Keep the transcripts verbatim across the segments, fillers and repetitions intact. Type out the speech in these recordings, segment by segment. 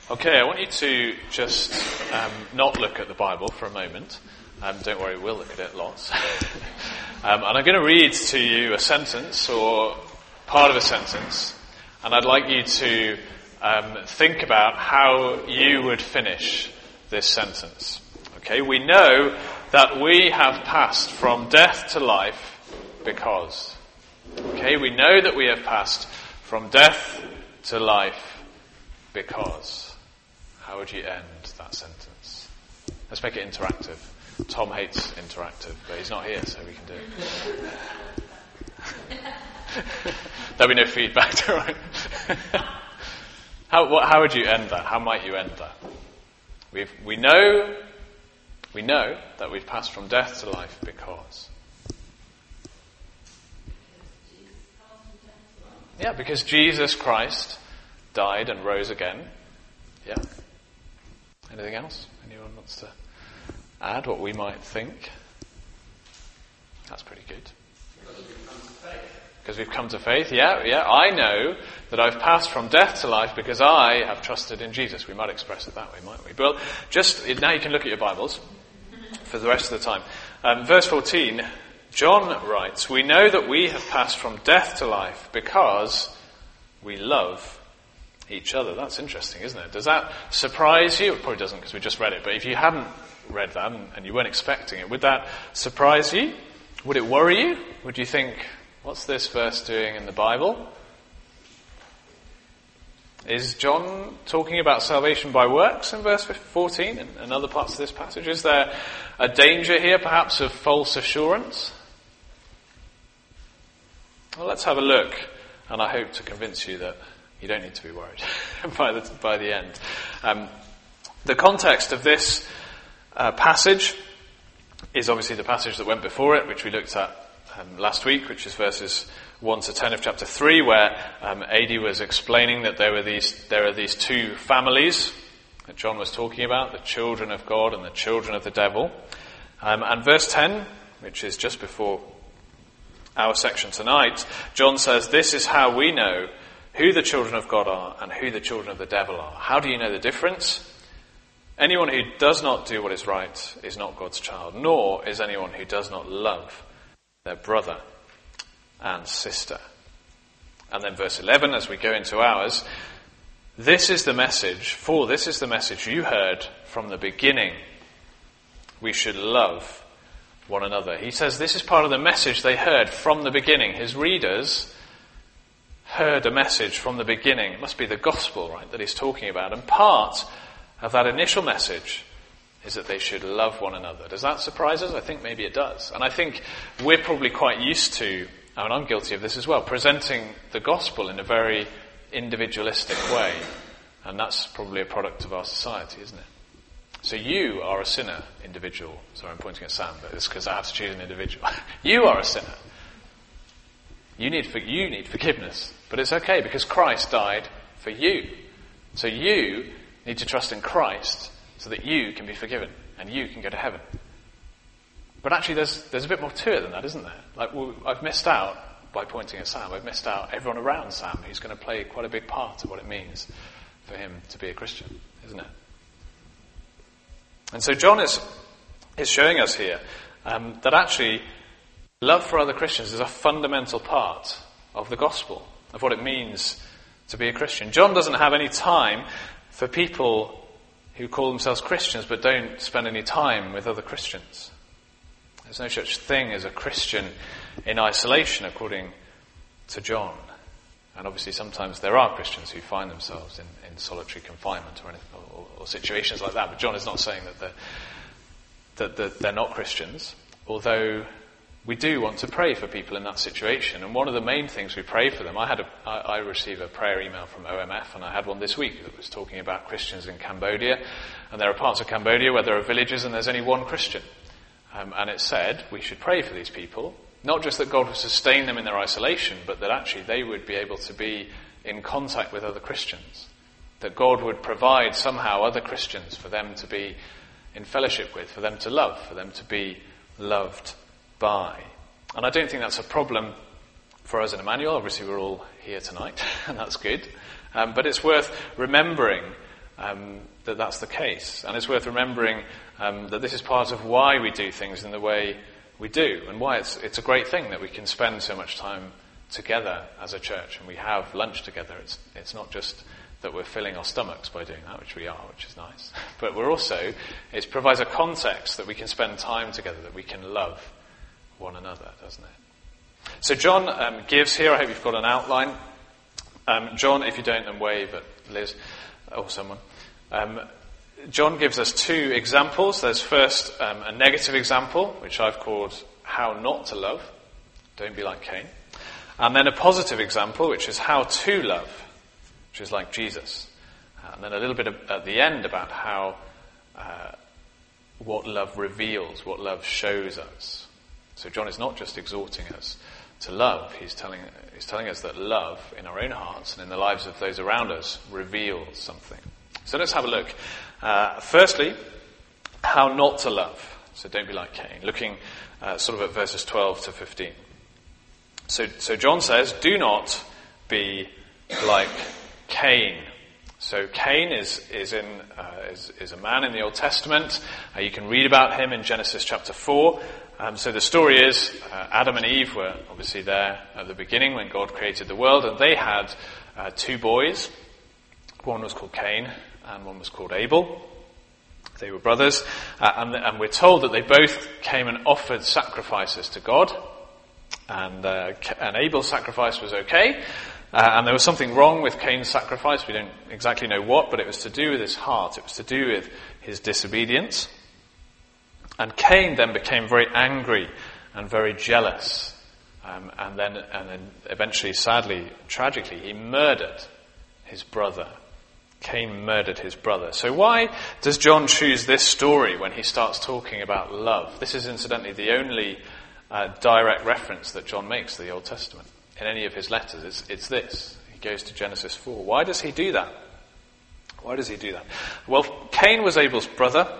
Okay, I want you to just um, not look at the Bible for a moment. Um, don't worry, we'll look at it lots. um, and I'm going to read to you a sentence or part of a sentence, and I'd like you to um, think about how you would finish this sentence. Okay, we know that we have passed from death to life because. Okay, we know that we have passed from death to life because. How would you end that sentence? Let's make it interactive. Tom hates interactive, but he's not here, so we can do it. There'll be no feedback, right? how, what, how would you end that? How might you end that? We've, we know, we know that we've passed from death to life because. Yeah, because Jesus Christ died and rose again. Yeah. Anything else? Anyone wants to add what we might think? That's pretty good. Because we've come to faith. Because we've come to faith, yeah, yeah. I know that I've passed from death to life because I have trusted in Jesus. We might express it that way, mightn't we? But just, now you can look at your Bibles for the rest of the time. Um, verse fourteen, John writes, we know that we have passed from death to life because we love each other. That's interesting, isn't it? Does that surprise you? It probably doesn't because we just read it. But if you hadn't read that and you weren't expecting it, would that surprise you? Would it worry you? Would you think, what's this verse doing in the Bible? Is John talking about salvation by works in verse fourteen and, and other parts of this passage? Is there a danger here perhaps of false assurance? Well, let's have a look, and I hope to convince you that you don't need to be worried by the by the end. Um, the context of this uh, passage is obviously the passage that went before it, which we looked at um, last week, which is verses one to ten of chapter three, where um, Adi was explaining that there were these there are these two families that John was talking about, the children of God and the children of the devil. Um, and verse ten, which is just before our section tonight, John says, "This is how we know who the children of God are and who the children of the devil are." How do you know the difference? Anyone who does not do what is right is not God's child, nor is anyone who does not love their brother and sister. And then verse eleven, as we go into ours, this is the message, for this is the message you heard from the beginning. We should love one another. He says this is part of the message they heard from the beginning. His readers heard a message from the beginning. It must be the gospel, right, that he's talking about. And part of that initial message is that they should love one another. Does that surprise us? I think maybe it does. And I think we're probably quite used to, and I'm guilty of this as well, presenting the gospel in a very individualistic way. And that's probably a product of our society, isn't it? So you are a sinner, individual. Sorry, I'm pointing at Sam, but it's because I have to choose an individual. You are a sinner. You need for, you need forgiveness. But it's okay because Christ died for you. So you need to trust in Christ so that you can be forgiven and you can go to heaven. But actually there's there's a bit more to it than that, isn't there? Like well, I've missed out by pointing at Sam. I've missed out everyone around Sam who's going to play quite a big part of what it means for him to be a Christian, isn't it? And so John is is showing us here um, that actually love for other Christians is a fundamental part of the gospel, of what it means to be a Christian. John doesn't have any time for people who call themselves Christians but don't spend any time with other Christians. There's no such thing as a Christian in isolation, according to John. And obviously sometimes there are Christians who find themselves in, in solitary confinement or, anything, or, or situations like that. But John is not saying that they're, that, that they're not Christians, although we do want to pray for people in that situation. And one of the main things we pray for them, I had a, I, I received a prayer email from O M F, and I had one this week that was talking about Christians in Cambodia. And there are parts of Cambodia where there are villages and there's only one Christian. Um, and it said we should pray for these people. Not just that God would sustain them in their isolation, but that actually they would be able to be in contact with other Christians. That God would provide somehow other Christians for them to be in fellowship with, for them to love, for them to be loved by. And I don't think that's a problem for us in Emmanuel. Obviously we're all here tonight, and that's good. Um, but it's worth remembering um, that that's the case. And it's worth remembering um, that this is part of why we do things in the way we do, and why it's it's a great thing that we can spend so much time together as a church and we have lunch together. It's it's not just that we're filling our stomachs by doing that, which we are, which is nice. But we're also, it provides a context that we can spend time together, that we can love one another, doesn't it? So John um, gives here, I hope you've got an outline. Um, John, if you don't, then wave at Liz or someone. Um, John gives us two examples. There's first um, a negative example, which I've called how not to love. Don't be like Cain. And then a positive example, which is how to love, which is like Jesus. And then a little bit of, at the end about how, uh, what love reveals, what love shows us. So John is not just exhorting us to love, he's telling, he's telling us that love in our own hearts and in the lives of those around us reveals something. So let's have a look. Uh, firstly, how not to love. So don't be like Cain. Looking uh, sort of at verses twelve to fifteen. So, so John says, do not be like Cain. So Cain is is in uh, is, is a man in the Old Testament. Uh, you can read about him in Genesis chapter four. Um, so the story is uh, Adam and Eve were obviously there at the beginning when God created the world, and they had uh, two boys. One was called Cain and one was called Abel. They were brothers, uh, and, and we're told that they both came and offered sacrifices to God. And, uh, and Abel's sacrifice was okay. Uh, and there was something wrong with Cain's sacrifice. We don't exactly know what, but it was to do with his heart. It was to do with his disobedience. And Cain then became very angry and very jealous. Um, and then, and then eventually, sadly, tragically, he murdered his brother. Cain murdered his brother. So why does John choose this story when he starts talking about love? This is incidentally the only uh, direct reference that John makes to the Old Testament. In any of his letters, it's, it's this. He goes to Genesis four. Why does he do that? Why does he do that? Well, Cain was Abel's brother.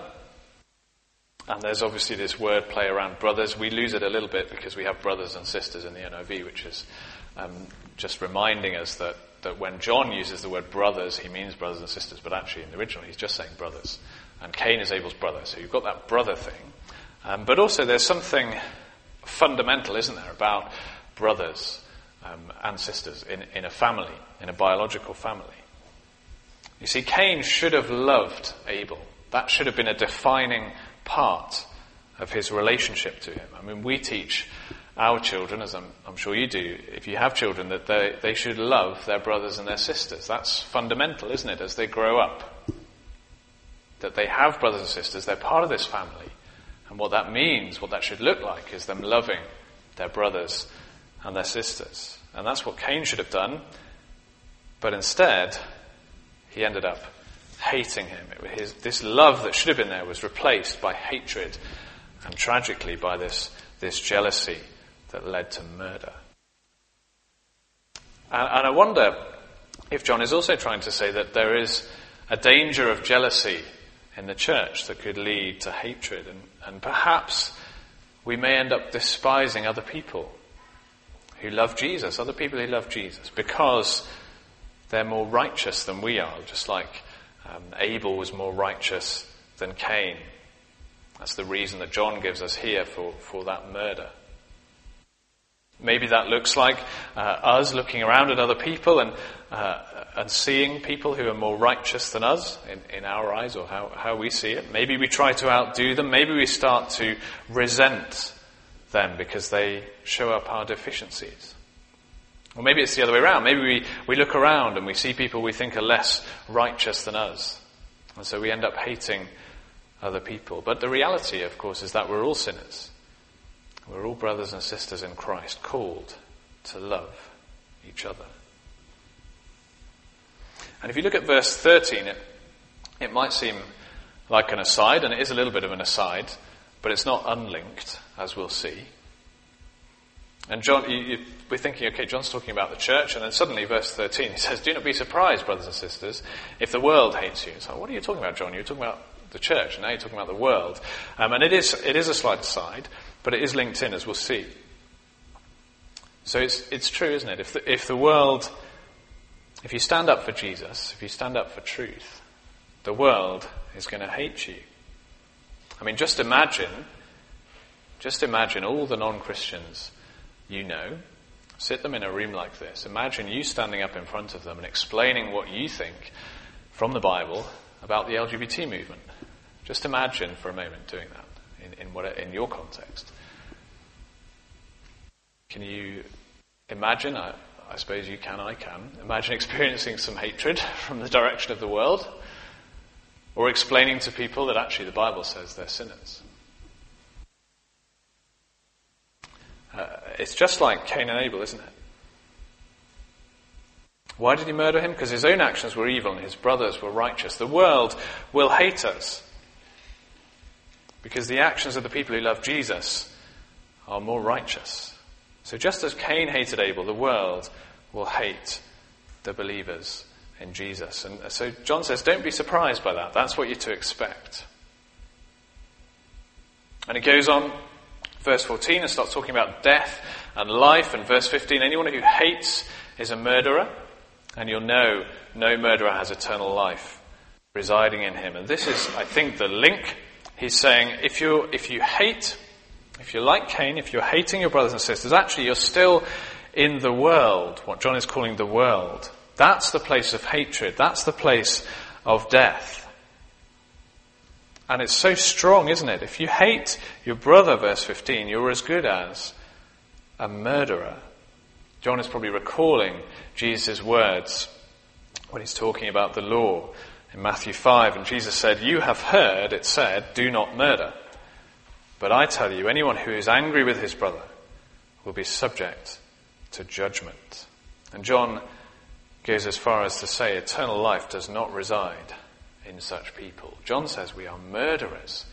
And there's obviously this word play around brothers. We lose it a little bit because we have brothers and sisters in the N I V, which is um, just reminding us that, that when John uses the word brothers, he means brothers and sisters. But actually, in the original, he's just saying brothers. And Cain is Abel's brother. So you've got that brother thing. Um, but also there's something fundamental, isn't there, about brothers um, and sisters in, in a family, in a biological family. You see, Cain should have loved Abel. That should have been a defining part of his relationship to him. I mean, we teach our children, as I'm, I'm sure you do, if you have children, that they, they should love their brothers and their sisters. That's fundamental, isn't it, as they grow up? That they have brothers and sisters, they're part of this family. And what that means, what that should look like, is them loving their brothers and their sisters. And that's what Cain should have done. But instead, he ended up hating him. It, his, this love that should have been there was replaced by hatred, and tragically by this, this jealousy that led to murder. And, and I wonder if John is also trying to say that there is a danger of jealousy in the church that could lead to hatred, and, and perhaps we may end up despising other people who love Jesus, other people who love Jesus, because they're more righteous than we are, just like um, Abel was more righteous than Cain. That's the reason that John gives us here for, for that murder. Maybe that looks like uh, us looking around at other people and uh, and seeing people who are more righteous than us in, in our eyes, or how, how we see it. Maybe we try to outdo them. Maybe we start to resent them because they show up our deficiencies. Or maybe it's the other way around. Maybe we, we look around and we see people we think are less righteous than us. And so we end up hating other people. But the reality, of course, is that we're all sinners. We're all brothers and sisters in Christ, called to love each other. And if you look at verse thirteen, it, it might seem like an aside, and it is a little bit of an aside, but it's not unlinked, as we'll see. And John, you, you, we're thinking, okay, John's talking about the church, and then suddenly, verse thirteen, he says, "Do not be surprised, brothers and sisters, if the world hates you." So, what are you talking about, John? You're talking about the church, and now you're talking about the world. Um, and it is it is a slight aside, but it is linked in, as we'll see. So it's it's true, isn't it? If the, if the world, if you stand up for Jesus, if you stand up for truth, the world is going to hate you. I mean, just imagine, just imagine all the non-Christians you know, sit them in a room like this. Imagine you standing up in front of them and explaining what you think from the Bible about the L G B T movement. Just imagine for a moment doing that in, in, what, in your context. Can you imagine, I, I suppose you can, I can, imagine experiencing some hatred from the direction of the world? Or explaining to people that actually the Bible says they're sinners? Uh, it's just like Cain and Abel, isn't it? Why did he murder him? Because his own actions were evil and his brothers were righteous. The world will hate us because the actions of the people who love Jesus are more righteous. So just as Cain hated Abel, the world will hate the believers in Jesus. And so John says, don't be surprised by that. That's what you're to expect. And it goes on, verse fourteen, and starts talking about death and life. And verse fifteen, anyone who hates is a murderer, and you'll know no murderer has eternal life residing in him. And this is, I think, the link. He's saying, if you if you hate, if you're like Cain, if you're hating your brothers and sisters, actually you're still in the world, what John is calling the world. That's the place of hatred. That's the place of death. And it's so strong, isn't it? If you hate your brother, verse fifteen, you're as good as a murderer. John is probably recalling Jesus' words when he's talking about the law in Matthew five. And Jesus said, you have heard it said, do not murder. But I tell you, anyone who is angry with his brother will be subject to judgment. And John goes as far as to say eternal life does not reside in such people. John says we are murderers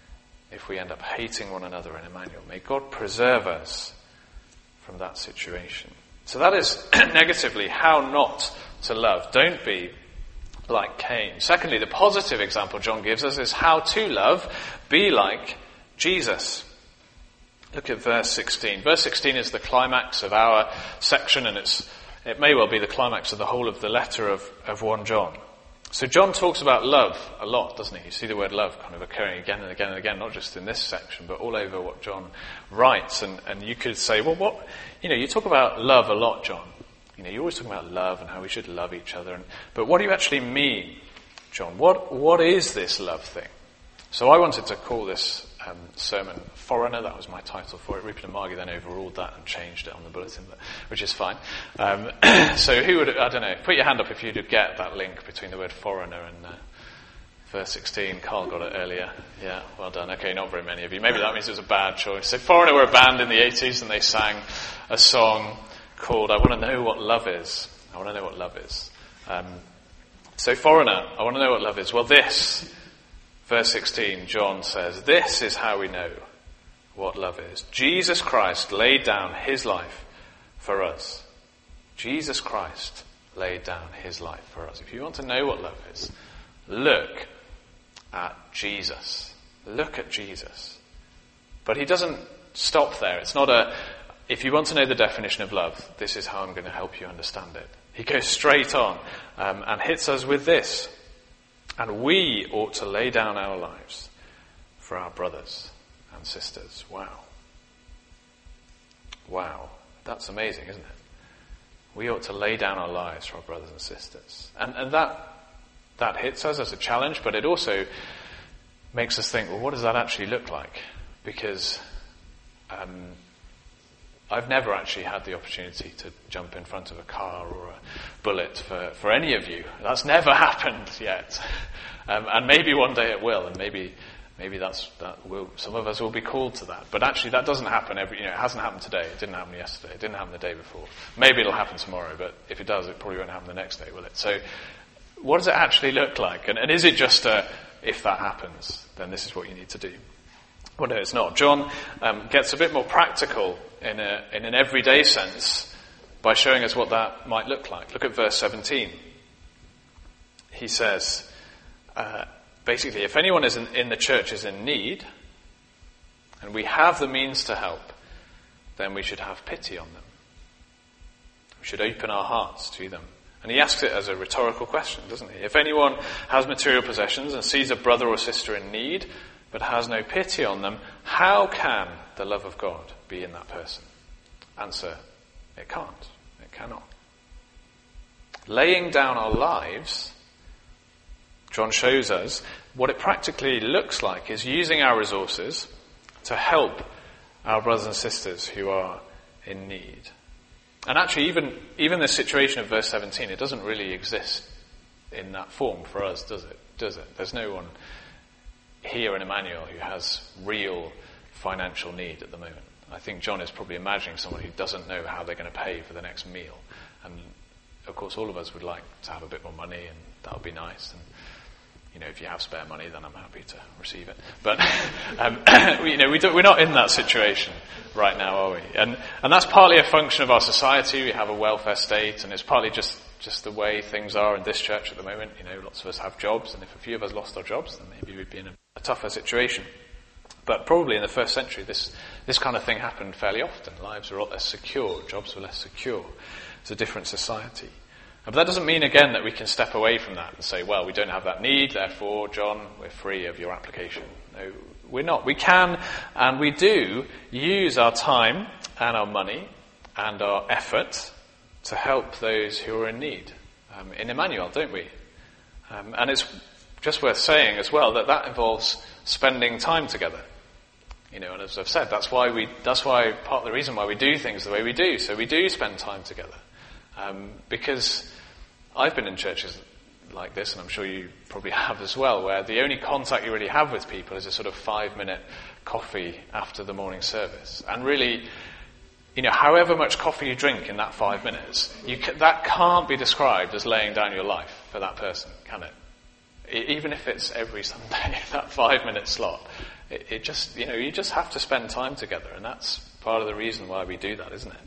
if we end up hating one another in Emmanuel. May God preserve us from that situation. So that is negatively how not to love. Don't be like Cain. Secondly, the positive example John gives us is how to love. Be like Jesus. Look at verse sixteen. Verse sixteen is the climax of our section, and it's it may well be the climax of the whole of the letter of, of First John. So John talks about love a lot, doesn't he? You see the word love kind of occurring again and again and again, not just in this section, but all over what John writes. And, and you could say, well, what, you know, you talk about love a lot, John. You know, you're always talking about love and how we should love each other. And, but what do you actually mean, John? What, what is this love thing? So I wanted to call this um, sermon Foreigner. That was my title for it. Rupert and Margie then overruled that and changed it on the bulletin, but, which is fine. Um, so who would, I don't know, put your hand up if you'd get that link between the word foreigner and uh, verse sixteen. Carl got it earlier. Yeah, well done. Okay, not very many of you. Maybe that means it was a bad choice. So Foreigner were a band in the eighties and they sang a song called I Want to Know What Love Is. I want to know what love is. Um, so Foreigner, I want to know what love is. Well, this... Verse sixteen, John says, this is how we know what love is. Jesus Christ laid down his life for us. Jesus Christ laid down his life for us. If you want to know what love is, look at Jesus. Look at Jesus. But he doesn't stop there. It's not a, if you want to know the definition of love, this is how I'm going to help you understand it. He goes straight on um, and hits us with this. And we ought to lay down our lives for our brothers and sisters. Wow. Wow. That's amazing, isn't it? We ought to lay down our lives for our brothers and sisters. And, and that, that hits us as a challenge, but it also makes us think, well, what does that actually look like? Because um, I've never actually had the opportunity to jump in front of a car or a bullet for, for any of you. That's never happened yet. Um, and maybe one day it will, and maybe maybe that's that will some of us will be called to that. But actually that doesn't happen every you know, it hasn't happened today, it didn't happen yesterday, it didn't happen the day before. Maybe it'll happen tomorrow, but if it does, it probably won't happen the next day, will it? So what does it actually look like? And, and is it just a, if that happens, then this is what you need to do? Well, no, it's not. John um, gets a bit more practical in, a, in an everyday sense by showing us what that might look like. Look at verse seventeen. He says, uh, basically, if anyone is in, in the church is in need, and we have the means to help, then we should have pity on them. We should open our hearts to them And he asks it as a rhetorical question, doesn't he? If anyone has material possessions and sees a brother or sister in need, but has no pity on them, how can the love of God be in that person? Answer, it can't. It cannot. Laying down our lives, John shows us what it practically looks like is using our resources to help our brothers and sisters who are in need. And actually, even, even this situation of verse seventeen, it doesn't really exist in that form for us, does it? Does it? There's no one here in Emmanuel who has real financial need at the moment. I think John is probably imagining someone who doesn't know how they're going to pay for the next meal. And of course, all of us would like to have a bit more money, and that would be nice. And you know, if you have spare money, then I'm happy to receive it. But um, you know, we don't, we're not in that situation right now, are we? And and that's partly a function of our society. We have a welfare state, and it's partly just, just the way things are in this church at the moment. You know, lots of us have jobs, and if a few of us lost our jobs, then maybe we'd be in a, a tougher situation. But probably in the first century, this this kind of thing happened fairly often. Lives were a lot less secure, jobs were less secure. It's a different society. But that doesn't mean, again, that we can step away from that and say, well, we don't have that need, therefore, John, we're free of your application. No, we're not. We can, and we do, use our time and our money and our effort to help those who are in need. Um, in Emmanuel, don't we? Um, and it's just worth saying as well that that involves spending time together. You know, and as I've said, that's why we, that's why part of the reason why we do things the way we do. So we do spend time together. Um, because I've been in churches like this, and I'm sure you probably have as well, where the only contact you really have with people is a sort of five-minute coffee after the morning service. And really, you know, however much coffee you drink in that five minutes, you ca- that can't be described as laying down your life for that person, can it? I- even if it's every Sunday, that five-minute slot, it, it just, you know, you just have to spend time together, and that's part of the reason why we do that, isn't it?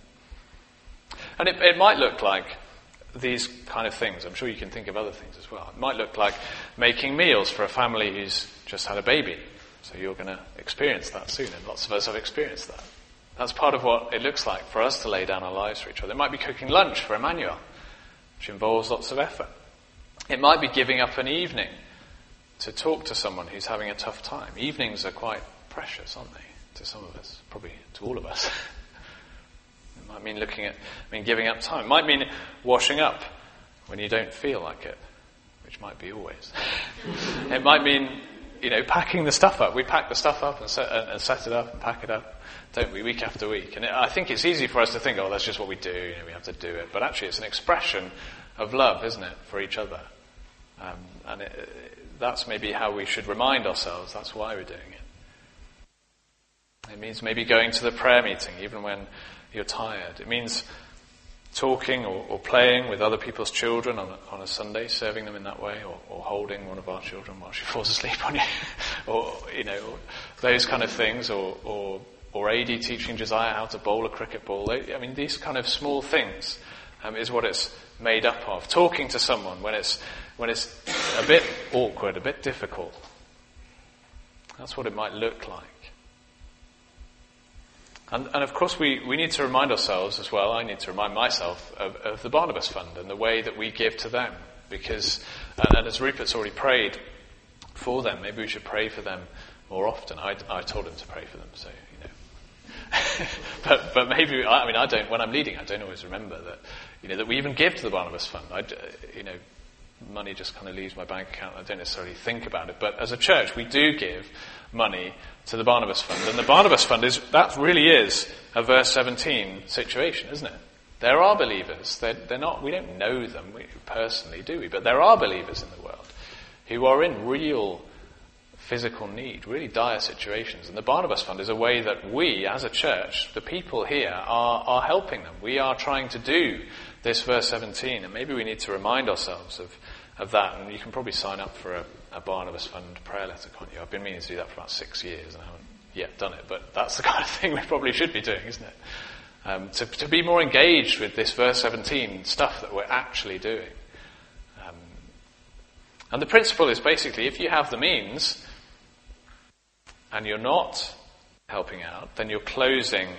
And it, it might look like these kind of things. I'm sure you can think of other things as well. It might look like making meals for a family who's just had a baby. So you're going to experience that soon, and lots of us have experienced that. That's part of what it looks like for us to lay down our lives for each other. It might be cooking lunch for Emmanuel, which involves lots of effort. It might be giving up an evening to talk to someone who's having a tough time. Evenings are quite precious, aren't they, to some of us, probably to all of us. It might mean looking at, I mean, giving up time. It might mean washing up when you don't feel like it, which might be always. It might mean, you know, packing the stuff up. We pack the stuff up and set, and set it up and pack it up, don't we, week after week. And it, I think it's easy for us to think, oh, that's just what we do, you know, we have to do it. But actually it's an expression of love, isn't it, for each other. Um, and it, it, that's maybe how we should remind ourselves that's why we're doing it. It means maybe going to the prayer meeting, even when you're tired. It means talking or, or playing with other people's children on a, on a Sunday, serving them in that way, or, or holding one of our children while she falls asleep on you, or, you know, those kind of things, or, or, or A D teaching Josiah how to bowl a cricket ball. I mean, these kind of small things um, is what it's made up of. Talking to someone when it's, when it's a bit awkward, a bit difficult. That's what it might look like. And, and of course we, we need to remind ourselves as well, I need to remind myself of, of the Barnabas Fund and the way that we give to them. Because, and, and as Rupert's already prayed for them, maybe we should pray for them more often. I, I told him to pray for them, so, you know. but, but maybe, I mean, I don't, when I'm leading, I don't always remember that, you know, that we even give to the Barnabas Fund. I, you know, money just kind of leaves my bank account. I don't necessarily think about it. But as a church, we do give money to the Barnabas Fund. And the Barnabas Fund is, that really is a verse seventeen situation, isn't it? There are believers. They're, they're not, we don't know them personally, do we? But there are believers in the world who are in real physical need, really dire situations. And the Barnabas Fund is a way that we, as a church, the people here, are, are helping them. We are trying to do this verse seventeen, and maybe we need to remind ourselves of, of that. And you can probably sign up for a, a Barnabas Fund prayer letter, can't you? I've been meaning to do that for about six years and I haven't yet done it, but that's the kind of thing we probably should be doing, isn't it? Um, to, to be more engaged with this verse seventeen stuff that we're actually doing. Um, and the principle is basically, if you have the means and you're not helping out, then you're closing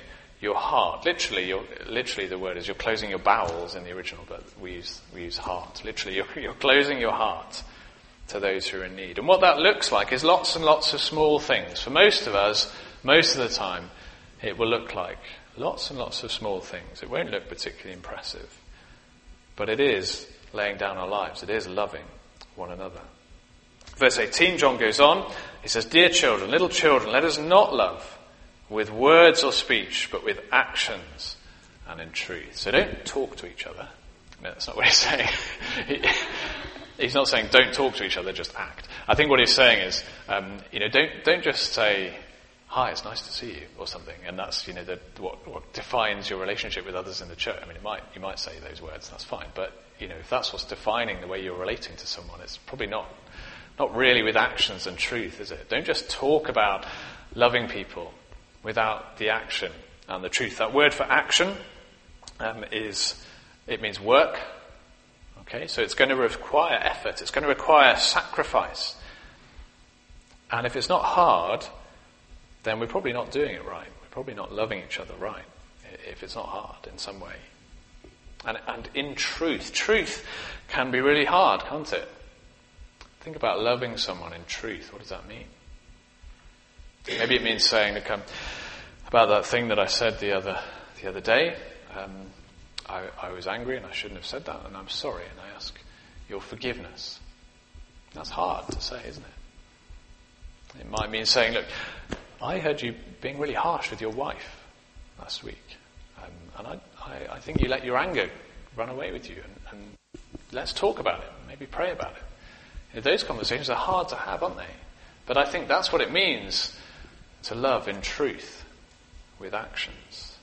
your heart. Literally, you're, literally the word is you're closing your bowels in the original, but we use, we use heart. Literally, you're, you're closing your heart to those who are in need. And what that looks like is lots and lots of small things. For most of us, most of the time, it will look like lots and lots of small things. It won't look particularly impressive. But it is laying down our lives. It is loving one another. Verse eighteen, John goes on. He says, "Dear children, little children, let us not love with words or speech, but with actions and in truth." So don't talk to each other. No, that's not what he's saying. he, he's not saying don't talk to each other, just act. I think what he's saying is, um, you know, don't don't just say, "Hi, it's nice to see you," or something, and that's, you know, the, what, what defines your relationship with others in the church. I mean, it might you might say those words, that's fine, but you know, if that's what's defining the way you're relating to someone, it's probably not not really with actions and truth, is it? Don't just talk about loving people without the action and the truth. That word for action um, is, it means work. Okay, so it's going to require effort. It's going to require sacrifice. And if it's not hard, then we're probably not doing it right. We're probably not loving each other right, if it's not hard in some way. And, and in truth, truth can be really hard, can't it? Think about loving someone in truth. What does that mean? Maybe it means saying, look, um, about that thing that I said the other the other day, um, I, I was angry and I shouldn't have said that, and I'm sorry, and I ask your forgiveness. That's hard to say, isn't it? It might mean saying, look, I heard you being really harsh with your wife last week, um, and I, I, I think you let your anger run away with you, and, and let's talk about it, maybe pray about it. You know, those conversations are hard to have, aren't they? But I think that's what it means to love in truth with actions.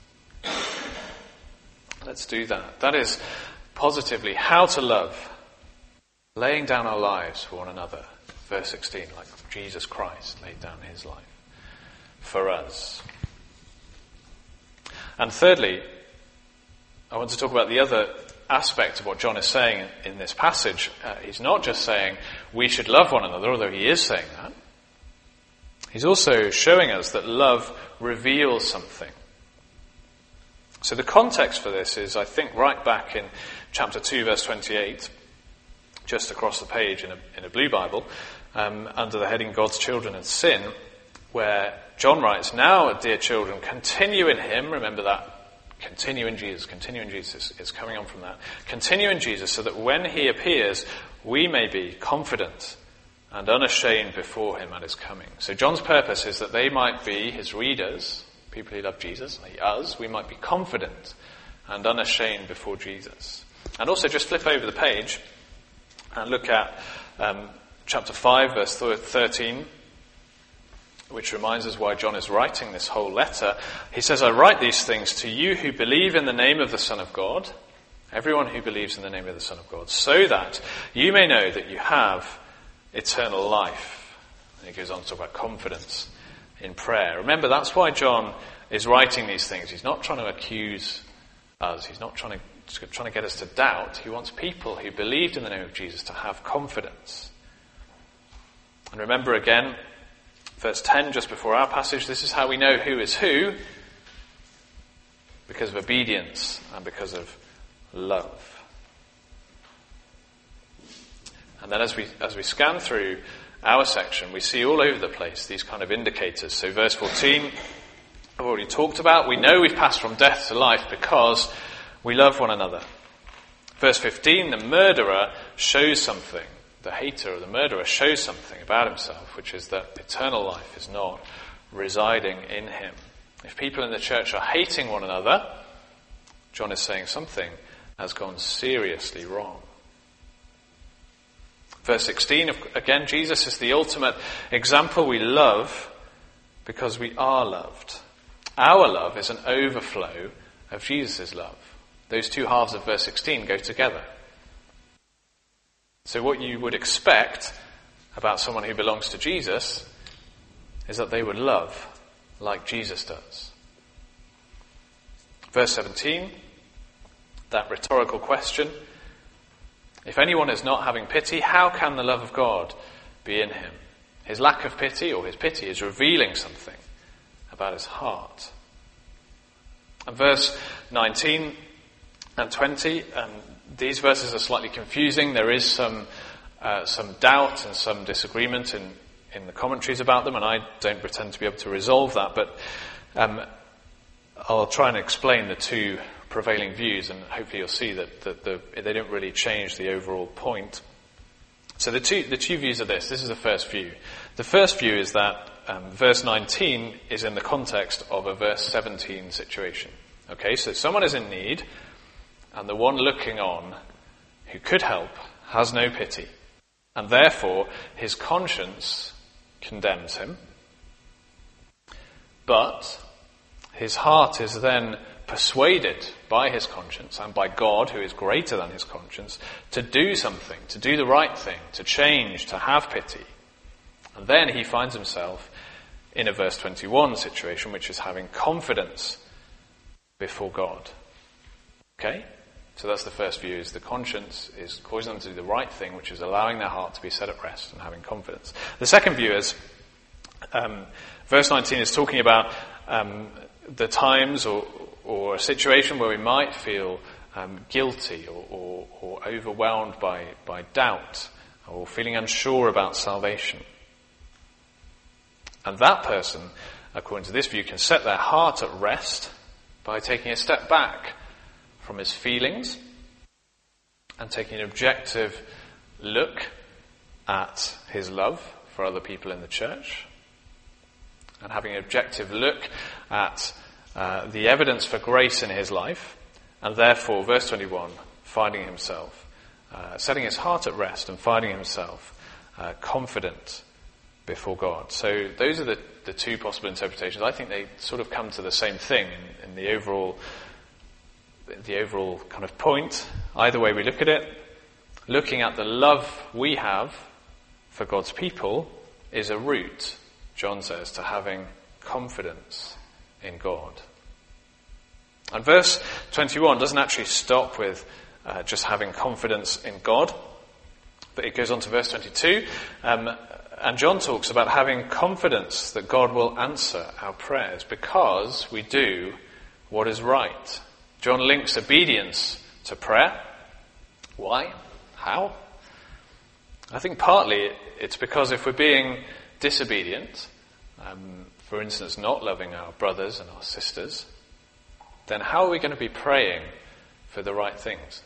Let's do that. That is positively how to love, laying down our lives for one another. Verse sixteen, like Jesus Christ laid down his life for us. And thirdly, I want to talk about the other aspect of what John is saying in this passage. Uh, he's not just saying we should love one another, although he is saying that. He's also showing us that love reveals something. So the context for this is, I think, right back in chapter two, verse twenty-eight, just across the page in a, in a blue Bible, um, under the heading God's Children and Sin, where John writes, "Now, dear children, continue in him." Remember that. Continue in Jesus. Continue in Jesus. It's coming on from that. Continue in Jesus so that when he appears, we may be confident and unashamed before him at his coming. So John's purpose is that they might be, his readers, people who love Jesus, like us, we might be confident and unashamed before Jesus. And also just flip over the page and look at um, chapter five, verse thirteen, which reminds us why John is writing this whole letter. He says, "I write these things to you who believe in the name of the Son of God," everyone who believes in the name of the Son of God, "so that you may know that you have eternal life." And he goes on to talk about confidence in prayer. Remember, that's why John is writing these things. He's not trying to accuse us. He's not trying to, trying to get us to doubt. He wants people who believed in the name of Jesus to have confidence. And remember again, verse ten, just before our passage, this is how we know who is who, because of obedience and because of love. And then as we as we scan through our section, we see all over the place these kind of indicators. So verse fourteen, I've already talked about. We know we've passed from death to life because we love one another. Verse fifteen, the murderer shows something. The hater or the murderer shows something about himself, which is that eternal life is not residing in him. If people in the church are hating one another, John is saying something has gone seriously wrong. Verse sixteen, again, Jesus is the ultimate example. We love because we are loved. Our love is an overflow of Jesus' love. Those two halves of verse sixteen go together. So what you would expect about someone who belongs to Jesus is that they would love like Jesus does. Verse seventeen, that rhetorical question, if anyone is not having pity, how can the love of God be in him? His lack of pity, or his pity, is revealing something about his heart. And verse nineteen and twenty, um, these verses are slightly confusing. There is some uh, some doubt and some disagreement in, in the commentaries about them, and I don't pretend to be able to resolve that, but um, I'll try and explain the two prevailing views, and hopefully you'll see that, that the, they don't really change the overall point. So the two the two views are this. This is the first view. The first view is that um, verse nineteen is in the context of a verse seventeen situation. Okay, so someone is in need, and the one looking on, who could help, has no pity, and therefore his conscience condemns him. But his heart is then persuaded by his conscience and by God, who is greater than his conscience, to do something, to do the right thing, to change, to have pity. And then he finds himself in a verse twenty-one situation, which is having confidence before God. Okay? So that's the first view, is the conscience is causing them to do the right thing, which is allowing their heart to be set at rest and having confidence. The second view is, um, verse nineteen is talking about um, the times or, or a situation where we might feel um, guilty or, or, or overwhelmed by, by doubt or feeling unsure about salvation. And that person, according to this view, can set their heart at rest by taking a step back from his feelings and taking an objective look at his love for other people in the church, and having an objective look at uh, the evidence for grace in his life, and therefore, verse twenty-one, finding himself, uh, setting his heart at rest and finding himself uh, confident before God. So those are the, the two possible interpretations. I think they sort of come to the same thing in, in the overall the overall kind of point. Either way we look at it, looking at the love we have for God's people is a route, John says, to having confidence in God. And verse twenty-one doesn't actually stop with uh, just having confidence in God, but it goes on to verse twenty-two, um, and John talks about having confidence that God will answer our prayers because we do what is right. John links obedience to prayer. Why? How? I think partly it's because if we're being disobedient, um, for instance, not loving our brothers and our sisters, then how are we going to be praying for the right things?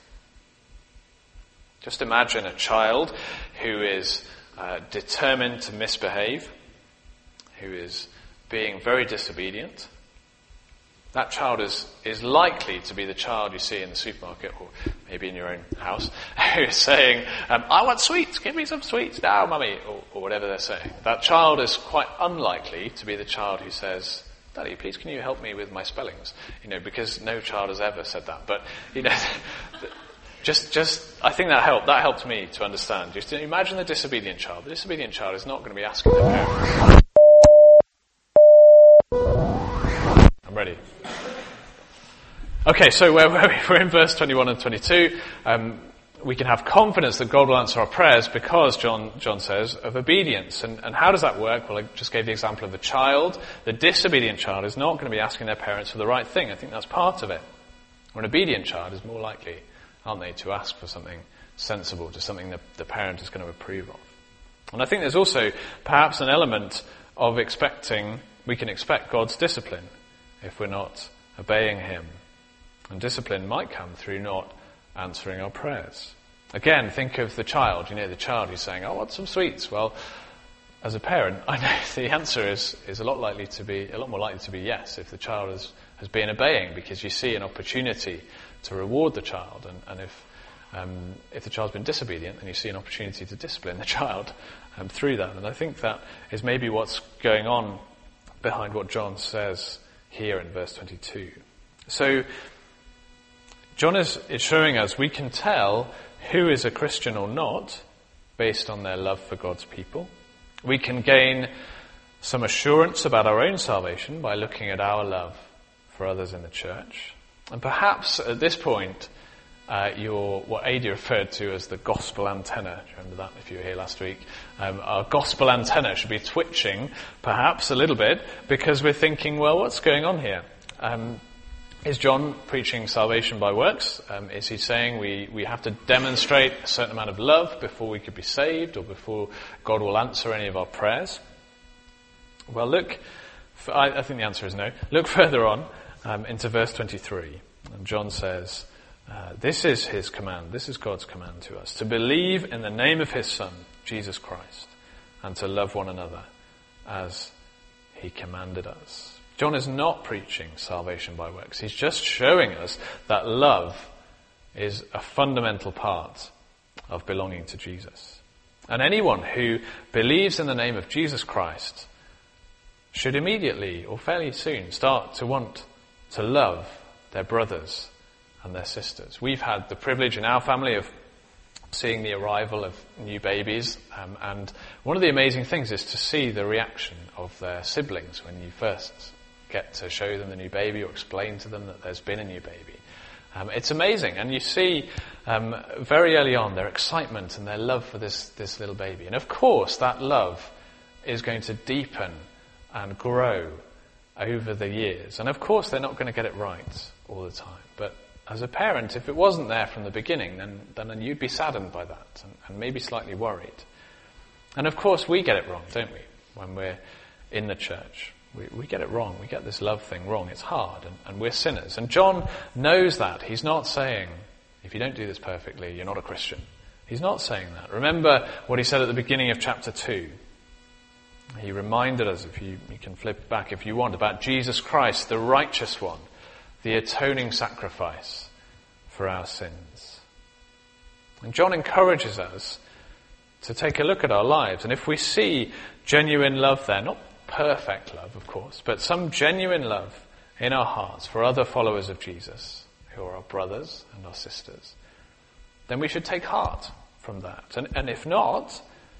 Just imagine a child who is uh, determined to misbehave, who is being very disobedient. That child is, is likely to be the child you see in the supermarket, or maybe in your own house, who is saying, um, I want sweets, give me some sweets now, mummy, or, or whatever they're saying. That child is quite unlikely to be the child who says, Daddy, please can you help me with my spellings? You know, because no child has ever said that. But, you know, just, just, I think that helped, that helped me to understand. Just imagine the disobedient child. The disobedient child is not going to be asking their parents. I'm ready. Okay, so where were we? We're in verse twenty-one and twenty-two. Um, we can have confidence that God will answer our prayers because, John John says, of obedience. And, and how does that work? Well, I just gave the example of the child. The disobedient child is not going to be asking their parents for the right thing. I think that's part of it. Or an obedient child is more likely, aren't they, to ask for something sensible, to something that the parent is going to approve of. And I think there's also perhaps an element of expecting, we can expect God's discipline if we're not obeying him. And discipline might come through not answering our prayers. Again, think of the child, you know, the child who's saying, I want some sweets. Well, as a parent, I know the answer is, is a lot likely to be, a lot more likely to be yes, if the child has, has been obeying, because you see an opportunity to reward the child. And, and if, um, if the child's been disobedient, then you see an opportunity to discipline the child um, through that. And I think that is maybe what's going on behind what John says here in verse twenty-two. So, John is, is showing us we can tell who is a Christian or not based on their love for God's people. We can gain some assurance about our own salvation by looking at our love for others in the church. And perhaps at this point, uh, you're what Ada referred to as the gospel antenna. Do you remember that if you were here last week? Um, our gospel antenna should be twitching perhaps a little bit because we're thinking, well, what's going on here? Um, Is John preaching salvation by works? Um, is he saying we, we have to demonstrate a certain amount of love before we could be saved or before God will answer any of our prayers? Well, look, I, I think the answer is no. Look further on um, into verse twenty-three. And John says, uh, this is his command, this is God's command to us, to believe in the name of his Son, Jesus Christ, and to love one another as he commanded us. John is not preaching salvation by works. He's just showing us that love is a fundamental part of belonging to Jesus. And anyone who believes in the name of Jesus Christ should immediately or fairly soon start to want to love their brothers and their sisters. We've had the privilege in our family of seeing the arrival of new babies, um, and one of the amazing things is to see the reaction of their siblings when you first get to show them the new baby or explain to them that there's been a new baby. Um, it's amazing, and you see um, very early on their excitement and their love for this, this little baby. And of course that love is going to deepen and grow over the years. And of course they're not going to get it right all the time. But as a parent, if it wasn't there from the beginning, then, then you'd be saddened by that and, and maybe slightly worried. And of course we get it wrong, don't we, when we're in the church. We, we get it wrong. We get this love thing wrong. It's hard, and, and we're sinners. And John knows that. He's not saying, if you don't do this perfectly, you're not a Christian. He's not saying that. Remember what he said at the beginning of chapter two. He reminded us, if you, you can flip back if you want, about Jesus Christ, the righteous one, the atoning sacrifice for our sins. And John encourages us to take a look at our lives. And if we see genuine love there, not perfect love, of course, but some genuine love in our hearts for other followers of Jesus, who are our brothers and our sisters, then we should take heart from that. And, and if not,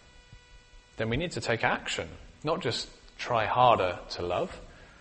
then we need to take action, not just try harder to love,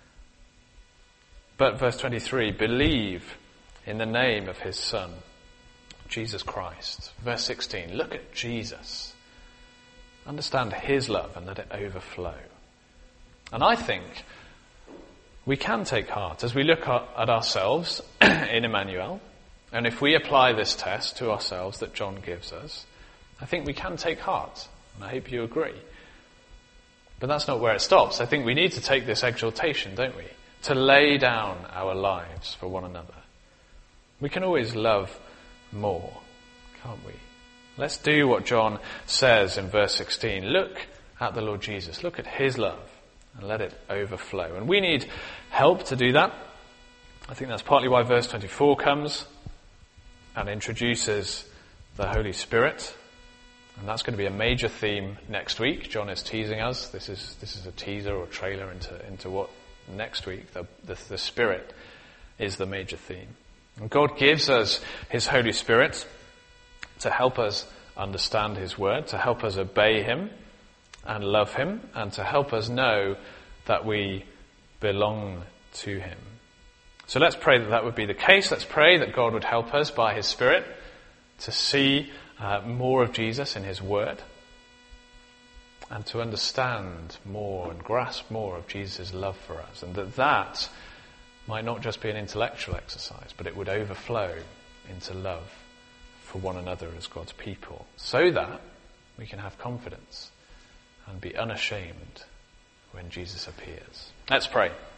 but verse twenty-three, believe in the name of his Son, Jesus Christ. Verse sixteen, look at Jesus. Understand his love and let it overflow. And I think we can take heart as we look at ourselves in Emmanuel, and if we apply this test to ourselves that John gives us, I think we can take heart, and I hope you agree. But that's not where it stops. I think we need to take this exhortation, don't we? To lay down our lives for one another. We can always love more, can't we? Let's do what John says in verse sixteen. Look at the Lord Jesus. Look at his love and let it overflow. And we need help to do that. I think that's partly why verse twenty-four comes and introduces the Holy Spirit. And that's going to be a major theme next week. John is teasing us. This is this is a teaser or trailer into, into what next week, the, the, the Spirit is the major theme. And God gives us his Holy Spirit to help us understand his word, to help us obey him and love him, and to help us know that we belong to him. So let's pray that that would be the case. Let's pray that God would help us by his Spirit to see uh, more of Jesus in his word, and to understand more and grasp more of Jesus' love for us, and that that might not just be an intellectual exercise, but it would overflow into love for one another as God's people, so that we can have confidence and be unashamed when Jesus appears. Let's pray.